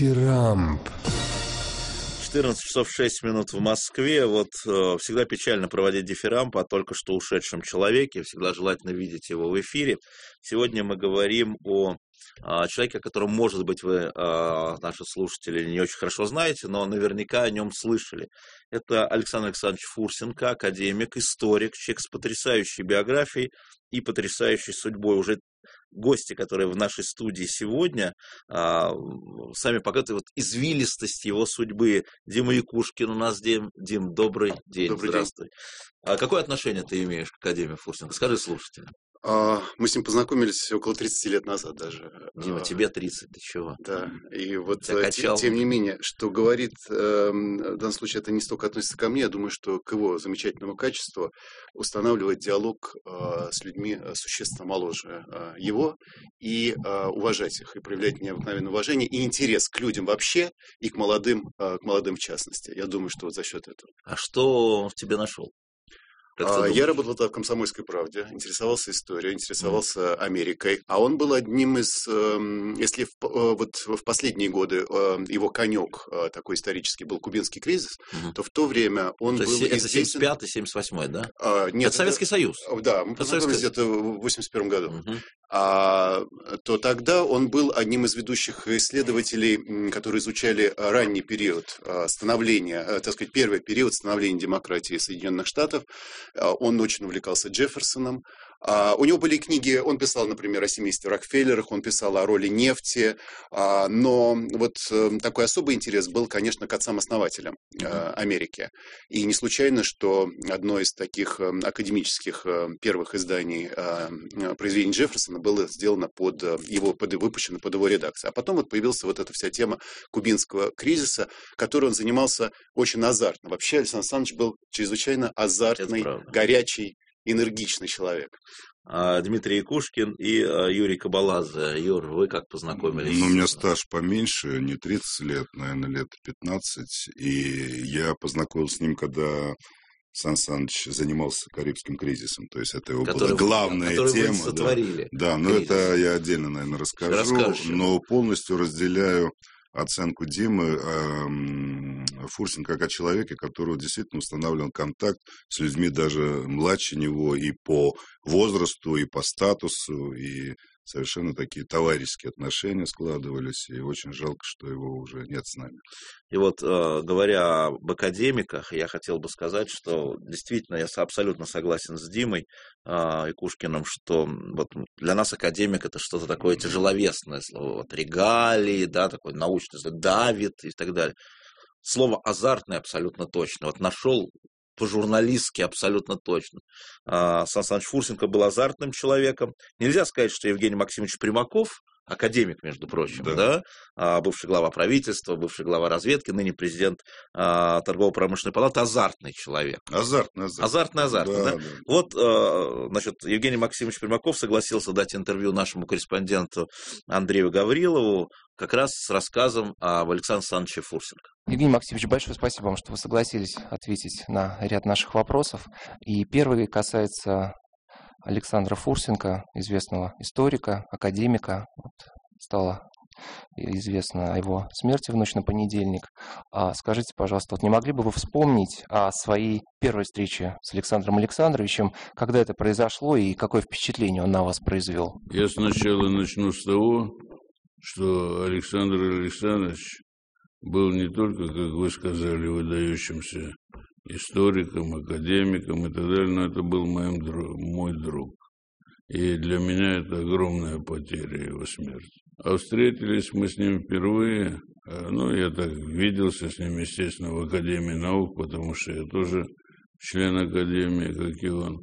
Дифирамб. 14 часов 6 минут в Москве. Всегда печально проводить дифирамб о только что ушедшем человеке. Всегда желательно видеть его в эфире. Сегодня мы говорим о человеке, о котором, может быть, вы, наши слушатели, не очень хорошо знаете, но наверняка о нем слышали. Это Александр Александрович Фурсенко, академик, историк, человек с потрясающей биографией и потрясающей судьбой. Уже гости, которые в нашей студии сегодня, сами показывают извилистость его судьбы. Дима Якушкин у нас. Дим, добрый день. Добрый здравствуй. День. Какое отношение ты имеешь к академии Фурсенко? Скажи слушателям. Мы с ним познакомились около 30 лет назад даже. Дима, тебе 30, ты чего? Да, и тем не менее, что говорит, в данном случае это не столько относится ко мне, я думаю, что к его замечательному качеству устанавливать диалог с людьми существенно моложе его, и уважать их, и проявлять необыкновенное уважение, и интерес к людям вообще, и к молодым в частности. Я думаю, что за счет этого. А что он в тебе нашел? Я работал тогда в «Комсомольской правде», интересовался историей, интересовался Америкой. А он был одним из, если в последние годы его конек такой исторический был кубинский кризис, то в то время он был известен... Это 75-й, 78-й, да? Нет, это Советский Союз. Да, мы познакомились где-то в 81 году. То тогда он был одним из ведущих исследователей, которые изучали ранний период становления, так сказать, первый период становления демократии Соединенных Штатов. Он очень увлекался Джефферсоном. У него были книги, он писал, например, о семействе Рокфеллерах, он писал о роли нефти, но такой особый интерес был, конечно, к отцам-основателям Америки. И не случайно, что одно из таких академических первых изданий произведений Джефферсона было сделано выпущено под его редакцией. А потом появилась эта вся тема кубинского кризиса, которой он занимался очень азартно. Вообще Александр Александрович был чрезвычайно азартный, горячий, энергичный человек. Дмитрий Якушкин и Юрий Кабаладзе. Юр, вы как познакомились? У меня стаж поменьше, не 30 лет, наверное, лет 15. И я познакомился с ним, когда Сан Саныч занимался Карибским кризисом. То есть это его была главная тема. Вы сотворили. Да, но это я отдельно, наверное, расскажу. Но полностью разделяю оценку Димы Фурсенко как о человеке, который действительно устанавливал контакт с людьми даже младше него и по возрасту, и по статусу, и совершенно такие товарищеские отношения складывались, и очень жалко, что его уже нет с нами. И говоря об академиках, я хотел бы сказать, что действительно я абсолютно согласен с Димой Якушкиным, что для нас академик это что-то такое тяжеловесное слово, регалии, да, такое научное, давит и так далее. Слово азартное абсолютно точно. Нашел по-журналистски абсолютно точно. Сан Саныч Фурсенко был азартным человеком. Нельзя сказать, что Евгений Максимович Примаков, академик, между прочим, да? Бывший глава правительства, бывший глава разведки, ныне президент Торгово-промышленной палаты, азартный человек. Азартный. Да. Евгений Максимович Примаков согласился дать интервью нашему корреспонденту Андрею Гаврилову как раз с рассказом об Александре Александровиче Фурсенко. Евгений Максимович, большое спасибо вам, что вы согласились ответить на ряд наших вопросов. И первый касается Александра Фурсенко, известного историка, академика. Стало известно о его смерти в ночь на понедельник. Скажите, пожалуйста, не могли бы вы вспомнить о своей первой встрече с Александром Александровичем, когда это произошло и какое впечатление он на вас произвел? Я сначала начну с того, что Александр Александрович был не только, как вы сказали, выдающимся историком, академиком и так далее, но это был мой друг. И для меня это огромная потеря его смерти. А встретились мы с ним впервые, я так виделся с ним, естественно, в Академии наук, потому что я тоже член Академии, как и он.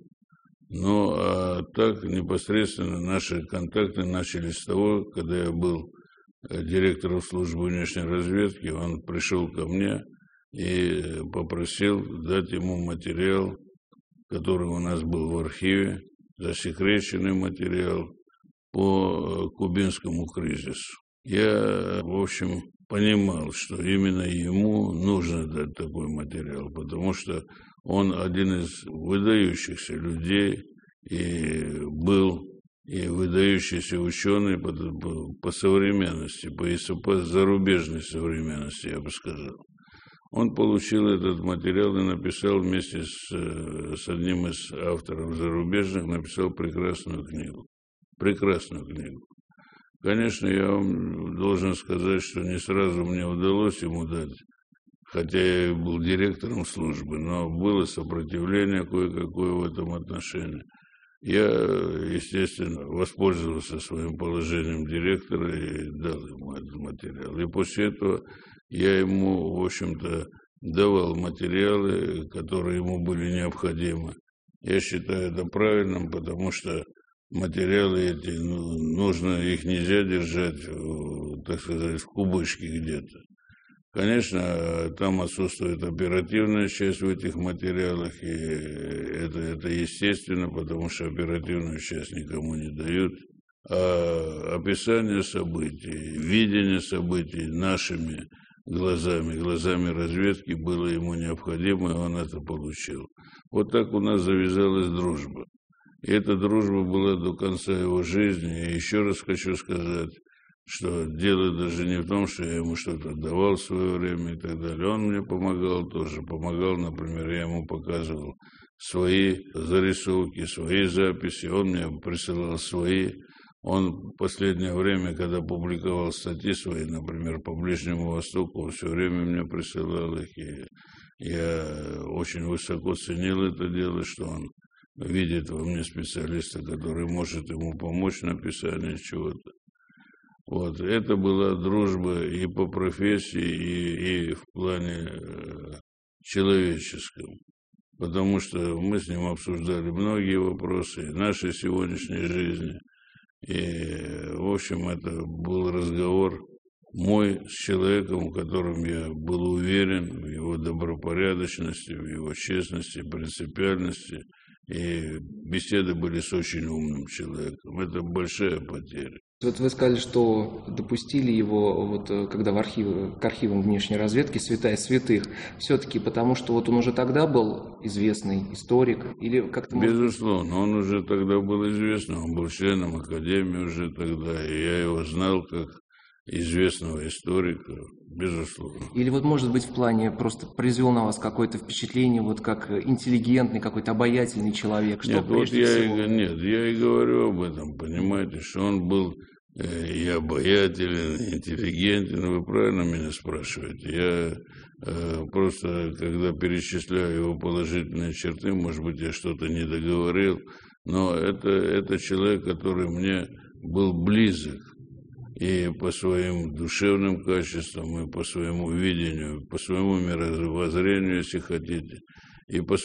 Так непосредственно наши контакты начались с того, когда я был директором службы внешней разведки, он пришел ко мне и попросил дать ему материал, который у нас был в архиве, засекреченный материал по кубинскому кризису. Я, в общем, понимал, что именно ему нужно дать такой материал, потому что он один из выдающихся людей и был и выдающийся ученый по современности, по зарубежной современности, я бы сказал. Он получил этот материал и написал вместе с одним из авторов зарубежных, написал прекрасную книгу. Прекрасную книгу. Конечно, я вам должен сказать, что не сразу мне удалось ему дать, хотя я и был директором службы, но было сопротивление кое-какое в этом отношении. Я, естественно, воспользовался своим положением директора и дал ему этот материал. И после этого я ему, в общем-то, давал материалы, которые ему были необходимы. Я считаю это правильным, потому что материалы эти, их нельзя держать, так сказать, в кубышке где-то. Конечно, там отсутствует оперативная часть в этих материалах, и это естественно, потому что оперативную часть никому не дают. А описание событий, видение событий нашими глазами разведки было ему необходимо, и он это получил. Вот так у нас завязалась дружба. И эта дружба была до конца его жизни. И еще раз хочу сказать, что дело даже не в том, что я ему что-то давал в свое время и так далее. Он мне помогал тоже. Помогал, например, я ему показывал свои зарисовки, свои записи. Он мне присылал свои. Он в последнее время, когда публиковал статьи свои, например, по Ближнему Востоку, он все время мне присылал их. И я очень высоко ценил это дело, что он видит во мне специалиста, который может ему помочь в написании чего-то. Вот, это была дружба и по профессии, и в плане человеческом. Потому что мы с ним обсуждали многие вопросы нашей сегодняшней жизни. И, в общем, это был разговор мой с человеком, в котором я был уверен в его добропорядочности, в его честности, принципиальности. И беседы были с очень умным человеком. Это большая потеря. Вот вы сказали, что допустили его, вот, когда к архивам внешней разведки святая святых, все-таки потому, что вот он уже тогда был известный историк? Или как-то... Безусловно, он уже тогда был известным, он был членом Академии уже тогда, и я его знал как известного историка, безусловно. Или вот, может быть, в плане просто произвел на вас какое-то впечатление, вот как интеллигентный, какой-то обаятельный человек? Что Нет, вот я и говорю об этом, понимаете, что он был и обаятелен, и интеллигентен. Вы правильно меня спрашиваете? Я просто, когда перечисляю его положительные черты, может быть, я что-то не договорил, но это человек, который мне был близок. И по своим душевным качествам, и по своему видению, по своему мировоззрению, если хотите, и по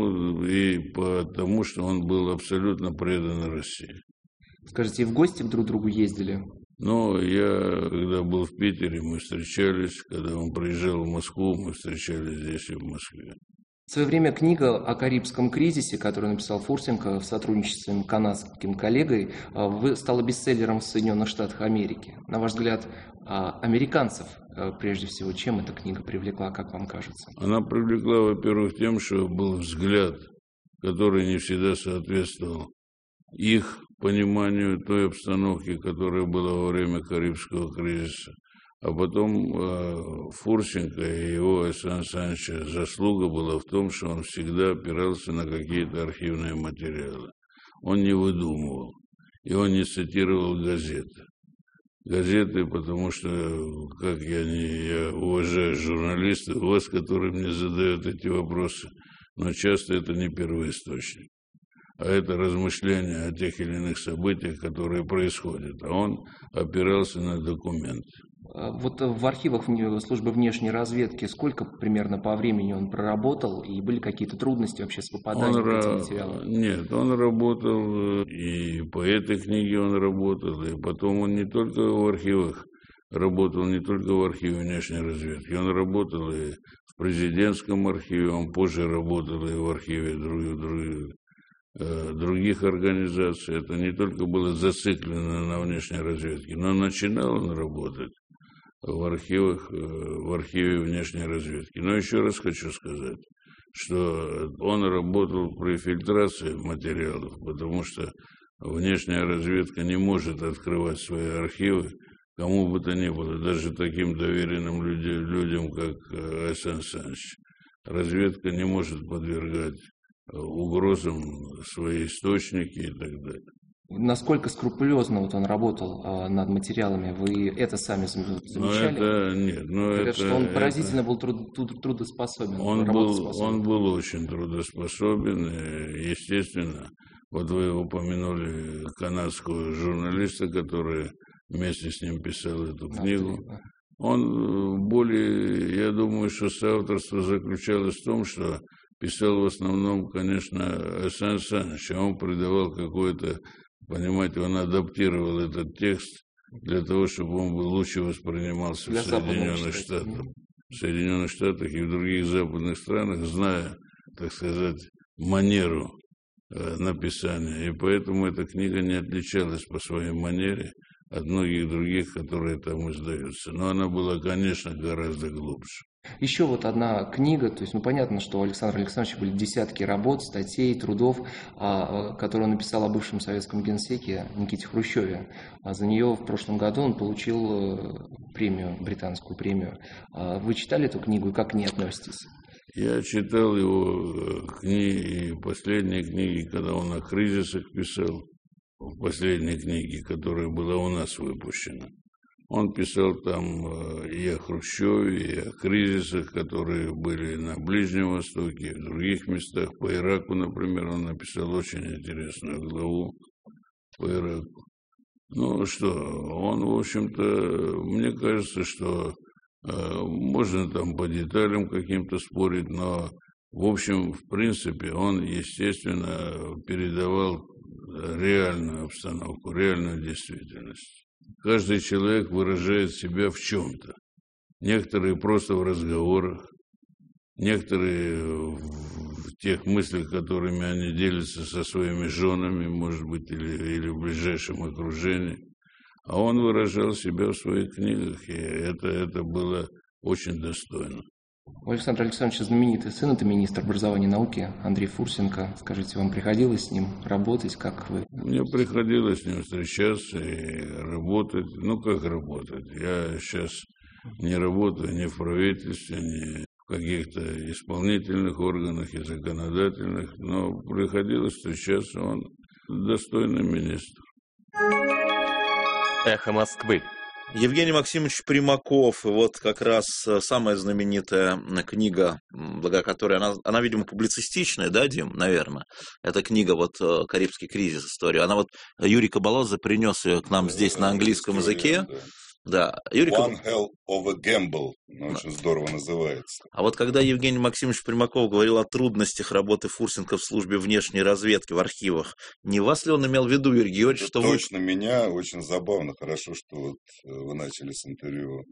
тому, что он был абсолютно предан России. Скажите, и в гости друг к другу ездили? Ну, я, когда был в Питере, мы встречались, когда он приезжал в Москву, мы встречались здесь и в Москве. В свое время книга о Карибском кризисе, которую написал Фурсенко в сотрудничестве с канадским коллегой, стала бестселлером в Соединенных Штатах Америки. На ваш взгляд, американцев, прежде всего, чем эта книга привлекла, как вам кажется? Она привлекла, во-первых, тем, что был взгляд, который не всегда соответствовал их пониманию той обстановки, которая была во время Карибского кризиса. А потом Фурсенко и его Александра Александровича заслуга была в том, что он всегда опирался на какие-то архивные материалы. Он не выдумывал, и он не цитировал газеты. Газеты, потому что, как я уважаю журналистов, вас, которые мне задают эти вопросы, но часто это не первоисточник, а это размышления о тех или иных событиях, которые происходят. А он опирался на документы. Вот в архивах службы внешней разведки сколько примерно по времени он проработал, и были какие-то трудности вообще с попаданием в эти материалы? Нет, он работал, и по этой книге он работал, и потом он не только в архивах работал, не только в архиве внешней разведки, он работал и в президентском архиве, он позже работал и в архиве других организаций. Это не только было зациклено на внешней разведке, но начинал он работать в архиве внешней разведки. Но еще раз хочу сказать, что он работал при фильтрации материалов, потому что внешняя разведка не может открывать свои архивы кому бы то ни было, даже таким доверенным людям, как Сан Саныч. Разведка не может подвергать угрозам свои источники и так далее. Насколько скрупулезно вот он работал над материалами, вы это сами замечали? Говорят, что он поразительно был трудоспособен. Он был очень трудоспособен, и, естественно, вот вы упомянули канадского журналиста, который вместе с ним писал эту книгу. Он я думаю, что соавторство заключалось в том, что писал в основном, конечно, Сан Саныч, а он придавал какое-то, понимаете, он адаптировал этот текст для того, чтобы он лучше воспринимался в Соединенных Штатах. В Соединенных Штатах и в других западных странах, зная, так сказать, манеру написания. И поэтому эта книга не отличалась по своей манере от многих других, которые там издаются. Но она была, конечно, гораздо глубже. Еще вот одна книга, то есть, понятно, что у Александра Александровича были десятки работ, статей, трудов, которые он написал о бывшем советском генсеке Никите Хрущеве. А за нее в прошлом году он получил премию, британскую премию. Вы читали эту книгу и как к ней относитесь? Я читал его книги, последние книги, когда он о кризисах писал, в последней книге, которая была у нас выпущена. Он писал там и о Хрущеве, и о кризисах, которые были на Ближнем Востоке, и в других местах. По Ираку, например, он написал очень интересную главу по Ираку. Ну что, он, в общем-то, мне кажется, что можно там по деталям каким-то спорить, но, в общем, в принципе, он, естественно, передавал реальную обстановку, реальную действительность. Каждый человек выражает себя в чем-то. Некоторые просто в разговорах, некоторые в тех мыслях, которыми они делятся со своими женами, может быть, или в ближайшем окружении. А он выражал себя в своих книгах, и это было очень достойно. У Александра Александровича знаменитый сын, это министр образования и науки Андрей Фурсенко. Скажите, вам приходилось с ним работать, как вы? Мне приходилось с ним встречаться и работать. Ну, как работать? Я сейчас не работаю ни в правительстве, ни в каких-то исполнительных органах и законодательных, но приходилось встречаться, он достойный министр. Эхо Москвы. Евгений Максимович Примаков, и вот как раз самая знаменитая книга, благодаря которой она, видимо, публицистичная, да, Дим, наверное? Это книга вот «Карибский кризис. История». Она вот, Юрий Кабалаззе принес ее к нам здесь на английском языке. Да. One Hell of a Gamble, очень здорово называется. А вот когда Евгений Максимович Примаков говорил о трудностях работы Фурсенко в службе внешней разведки в архивах, не вас ли он имел в виду, Юрий Георгиевич, что точно меня, очень забавно, хорошо, что вот вы начали с интервью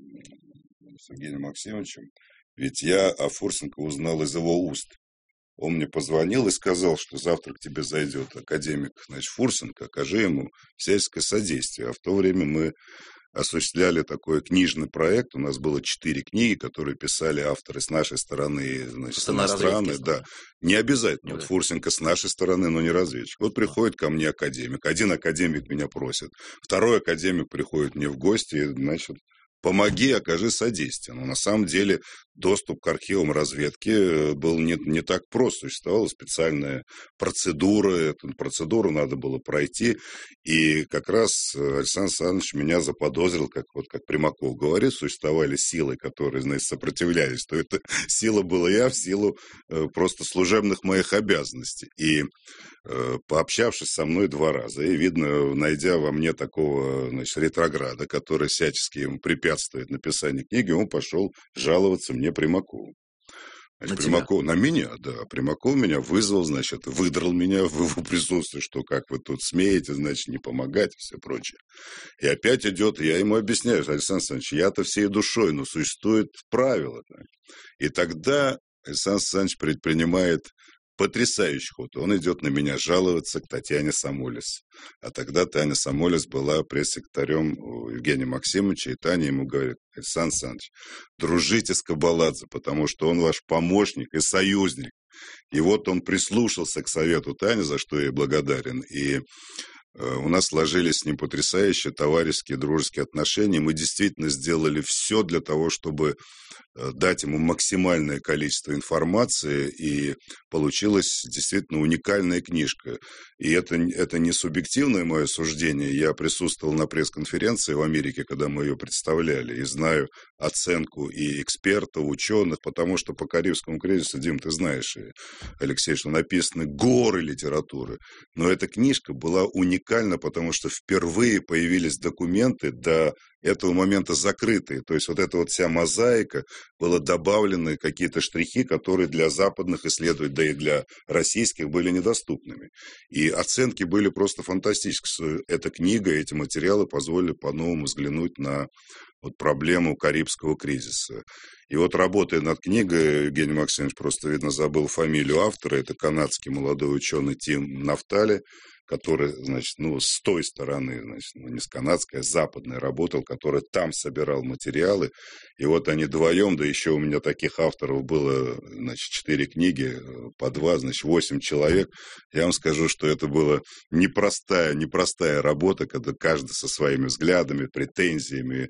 с Евгением Максимовичем, ведь я о Фурсенко узнал из его уст. Он мне позвонил и сказал, что завтра к тебе зайдет академик, Фурсенко, окажи ему всяческое содействие. А в то время мы осуществляли такой книжный проект. У нас было 4 книги, которые писали авторы с нашей стороны, иностранные. Да. Не обязательно. Вот Фурсенко с нашей стороны, но не разведчик. Вот приходит ко мне академик. Один академик меня просит. Второй академик приходит мне в гости, помоги, окажи содействие. Но на самом деле доступ к архивам разведки был не так прост. Существовала специальная процедура. Эту процедуру надо было пройти. И как раз Александр Александрович меня заподозрил, как Примаков говорит, существовали силы, которые, сопротивлялись. То эта сила была я в силу просто служебных моих обязанностей. И пообщавшись со мной 2 раза, и, видно, найдя во мне такого, ретрограда, который всячески ему препятствует написанию книги, он пошел жаловаться мне Примакову. Примаков на меня, да. Примаков меня вызвал, выдрал меня в его присутствии, что как вы тут смеете, не помогать и все прочее. И опять идет, я ему объясняю, Александр Александрович, я-то всей душой, но существует правило. И тогда Александр Александрович предпринимает потрясающий ход. Он идет на меня жаловаться к Татьяне Самолис. А тогда Таня Самолис была пресс-секретарем у Евгения Максимовича, и Таня ему говорит: Александр Александрович, дружите с Кабаладзе, потому что он ваш помощник и союзник. И вот он прислушался к совету Тани, за что я ей благодарен, и У нас сложились с ним потрясающие товарищеские, дружеские отношения. Мы действительно сделали все для того, чтобы дать ему максимальное количество информации, и получилась действительно уникальная книжка. И это не субъективное мое суждение. Я присутствовал на пресс-конференции в Америке, когда мы ее представляли, и знаю оценку и экспертов, ученых, потому что по Карибскому кризису, Дим, ты знаешь, Алексей, что написаны горы литературы. Но эта книжка была уникальна, потому что впервые появились документы до этого момента закрытые. То есть вот эта вот вся мозаика, было добавлены какие-то штрихи, которые для западных исследователей, да и для российских были недоступными. И оценки были просто фантастические. Эта книга, эти материалы позволили по-новому взглянуть на вот проблему Карибского кризиса. И вот, работая над книгой, Евгений Максимович просто, видно, забыл фамилию автора, это канадский молодой ученый Тим Нафтали, который, значит, с той стороны, значит, не с канадской, а с западной работал, который там собирал материалы. И вот они вдвоем, да еще у меня таких авторов было, значит, 4 книги, по 2, значит, 8 человек. Я вам скажу, что это была непростая работа, когда каждый со своими взглядами, претензиями,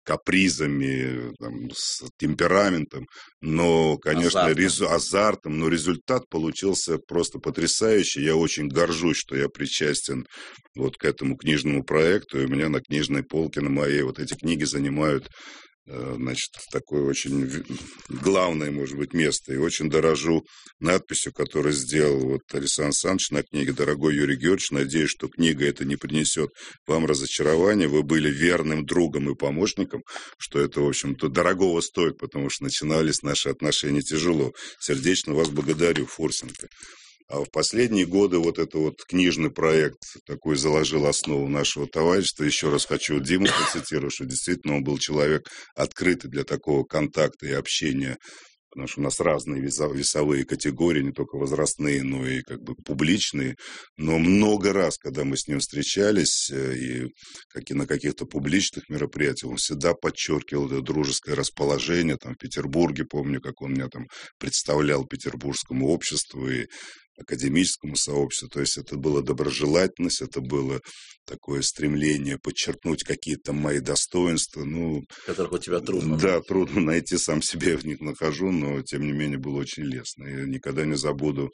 капризами, там, с темпераментом, но, конечно, азартом, но результат получился просто потрясающий. Я очень горжусь, что я причастен вот к этому книжному проекту, и у меня на книжной полке на моей вот эти книги занимают, значит, такое очень главное, может быть, место. И очень дорожу надписью, которую сделал вот Александр Александрович на книге: «Дорогой Юрий Георгиевич, надеюсь, что книга эта не принесет вам разочарования. Вы были верным другом и помощником», что это, в общем-то, дорогого стоит, потому что начинались наши отношения тяжело. Сердечно вас благодарю, Фурсенко. А в последние годы вот этот вот книжный проект такой заложил основу нашего товарищества. Еще раз хочу Диму процитировать, что действительно он был человек открытый для такого контакта и общения, потому что у нас разные весовые категории, не только возрастные, но и как бы публичные. Но много раз, когда мы с ним встречались, и на каких-то публичных мероприятиях, он всегда подчеркивал это дружеское расположение. Там в Петербурге, помню, как он меня там представлял петербургскому обществу и академическому сообществу. То есть это была доброжелательность, это было такое стремление подчеркнуть какие-то мои достоинства. Которых у тебя трудно. Да, трудно найти, сам себе в них нахожу, но тем не менее было очень лестно. И никогда не забуду,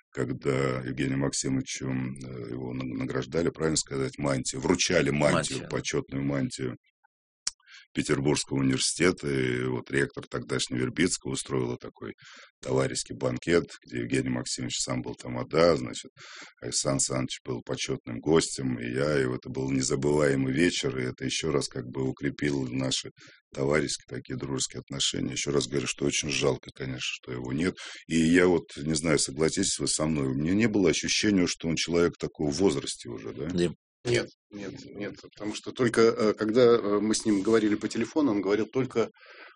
когда Евгению Максимовичу его награждали, правильно сказать, мантию, вручали мантию, почетную мантию Петербургского университета, и вот ректор тогдашний Вербицкого устроила такой товарищеский банкет, где Евгений Максимович сам был тамада, значит, Александр Александрович был почетным гостем, и это был незабываемый вечер, и это еще раз как бы укрепило наши товарищеские такие дружеские отношения. Еще раз говорю, что очень жалко, конечно, что его нет. И я вот, не знаю, согласитесь вы со мной, у меня не было ощущения, что он человек такого в возрасте уже, да? Нет, потому что только когда мы с ним говорили по телефону, он говорил только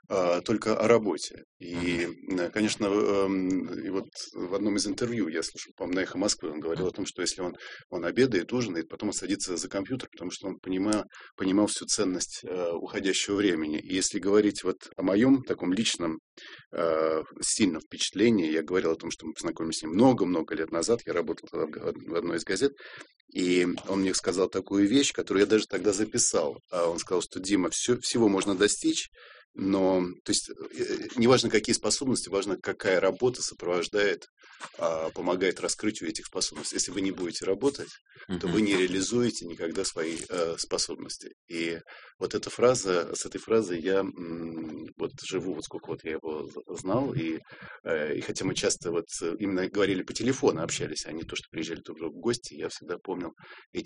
о работе. И, конечно, и вот в одном из интервью я слышал, по-моему, на «Эхо Москвы», он говорил о том, что если он обедает, ужинает, потом он садится за компьютер, потому что он понимал всю ценность уходящего времени. И если говорить вот о моем таком личном сильном впечатлении, я говорил о том, что мы познакомились с ним много-много лет назад, я работал в одной из газет, и он мне сказал такую вещь, которую я даже тогда записал. Он сказал, что: Дима, всего можно достичь, но, то есть, неважно, какие способности, важно, какая работа сопровождает, помогает раскрытию этих способностей. Если вы не будете работать, то вы не реализуете никогда свои способности. И вот эта фраза, с этой фразой я вот живу, вот сколько вот я его знал, и хотя мы часто вот именно говорили по телефону, общались, а не то, что приезжали друг к другу в гости, я всегда помнил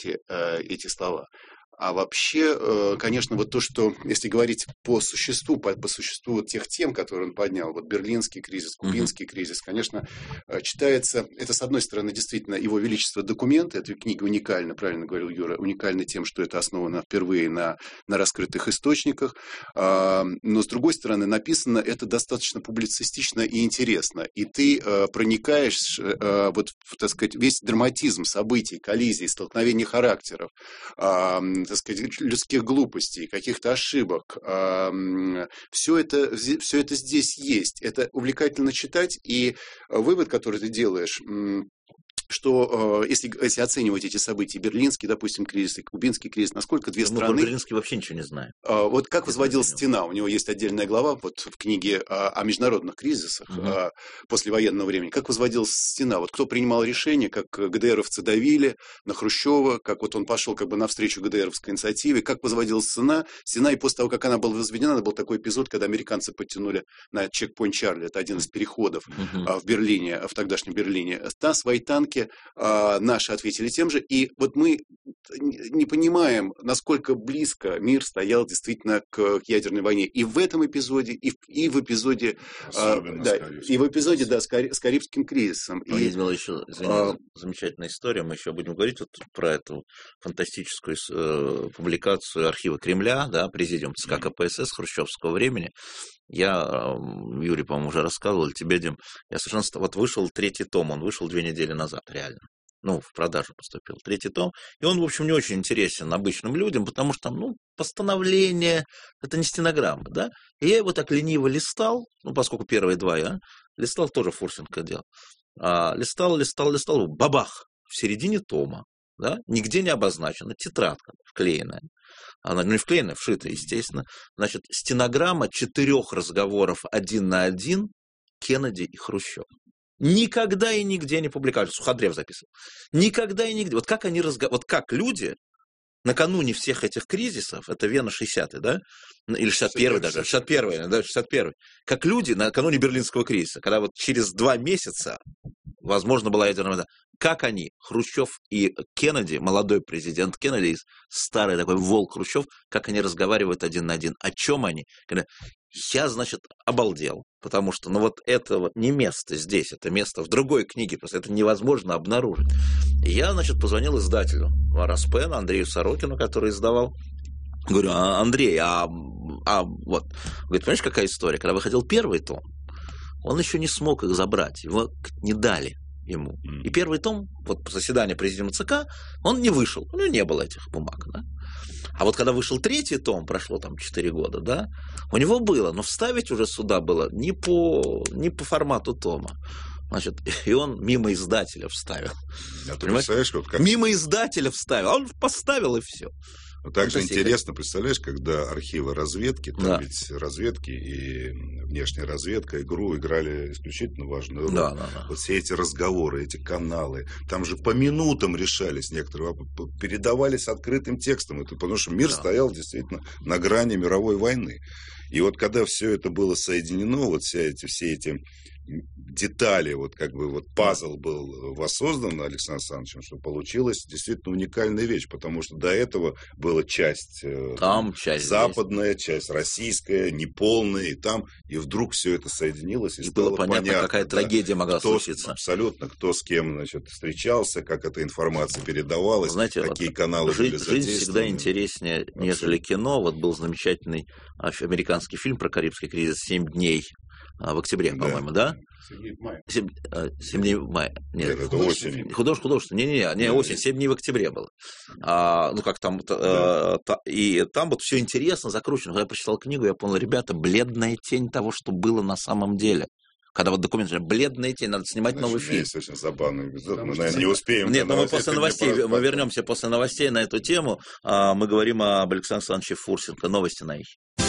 эти слова. А вообще, конечно, вот то, что, если говорить по существу вот тех тем, которые он поднял, вот Берлинский кризис, Кубинский кризис, конечно, читается, это, с одной стороны, действительно, его величество документы, эта книга уникальна, правильно говорил Юра, уникальна тем, что это основано впервые на раскрытых источниках, но, с другой стороны, написано это достаточно публицистично и интересно, и ты проникаешь, вот, так сказать, весь драматизм событий, коллизий, столкновений характеров, так сказать, людских глупостей, каких-то ошибок. Все это здесь есть. Это увлекательно читать. И вывод, который ты делаешь, что если оценивать эти события, Берлинский, допустим, кризис и Кубинский кризис, насколько две страны... Берлинский вообще ничего не знаю. Вот как возводилась стена? У него есть отдельная глава вот в книге о международных кризисах послевоенного времени. Как возводилась стена? Вот кто принимал решение, как ГДРовцы давили на Хрущева, как вот он пошел как бы навстречу ГДРовской инициативе, как возводилась стена, и после того, как она была возведена, был такой эпизод, когда американцы подтянули на чекпоинт Чарли, это один из переходов в Берлине, в тогдашнем Берлине. Там свои танки наши ответили тем же, и вот мы не понимаем, насколько близко мир стоял действительно к ядерной войне. И в этом эпизоде, и в эпизоде, с Карибским кризисом. Есть была еще, замечательная история, мы еще будем говорить вот про эту фантастическую публикацию архива Кремля, да, президиум ЦК КПСС хрущевского времени. Я, Юрий, по-моему, уже рассказывал, тебе, Дим, я совершенно... Вот вышел 3-й том, он вышел 2 недели назад, реально. В продажу поступил 3-й том. И он, в общем, не очень интересен обычным людям, потому что там, постановление, это не стенограмма, да. И я его так лениво листал, поскольку первые 2 я листал, тоже Фурсенко делал. Листал, бабах, в середине тома, да, нигде не обозначена, тетрадка вклеенная. Она не вклеена, вшита, естественно. Значит, стенограмма 4 разговоров 1 на 1 Кеннеди и Хрущев. Никогда и нигде не публиковали. Суходрев записывал. Никогда и нигде. Вот как они вот как люди накануне всех этих кризисов, это Вена 60-й, да? Или 61-й даже, 61-й, да, 61-й. Как люди накануне Берлинского кризиса, когда вот через 2 месяца, возможно, была ядерная война, как они, Хрущев и Кеннеди, молодой президент Кеннеди, старый такой волк Хрущев, как они разговаривают 1 на 1, о чем они? Я, значит, обалдел, потому что, вот это не место здесь, это место в другой книге, просто это невозможно обнаружить. И я, значит, позвонил издателю РСП, Андрею Сорокину, который издавал. Говорю, Андрей, вот, говорит, понимаешь, какая история? Когда выходил 1-й том, он еще не смог их забрать, его не дали ему. И 1-й том, вот по заседанию президиума ЦК, он не вышел, у него не было этих бумаг, да. А вот когда вышел 3-й том, прошло там 4 года, да, у него было, но вставить уже сюда было не по формату тома. Значит, и он мимо издателя вставил. А ты представляешь, вот как... Мимо издателя вставил, а он поставил и все. Также интересно, представляешь, когда архивы разведки, там ведь разведки и внешняя разведка играли исключительно важную роль. Да. Вот все эти разговоры, эти каналы, там же по минутам решались некоторые вопросы, передавались открытым текстом, потому что мир стоял действительно на грани мировой войны. И вот когда все это было соединено, вот все эти детали, вот как бы вот пазл был воссоздан Александром Александровичем, что получилась действительно уникальная вещь, потому что до этого была часть западная, часть российская, неполная, и вдруг все это соединилось, и стало было понятно, какая трагедия могла случиться. Абсолютно, кто с кем, значит, встречался, как эта информация передавалась, какие каналы были задействованы. Жизнь всегда интереснее, нежели кино. Вот был замечательный американский фильм про Карибский кризис «7 дней». В октябре, по-моему, да? 7 дней в мае. 7 дней в мае. Нет, это осень. Художественный. Не, осень. 7 дней в октябре было. Как там... И там вот все интересно, закручено. Когда я прочитал книгу, я понял, ребята, бледная тень того, что было на самом деле. Когда вот документы, бледная тень, надо снимать новый фильм. Есть очень забавный эпизод, мы, наверное, не успеем. Нет, но мы после новостей, мы вернемся после новостей на эту тему. Мы говорим об Александре Александровиче Фурсенко. Новости на их.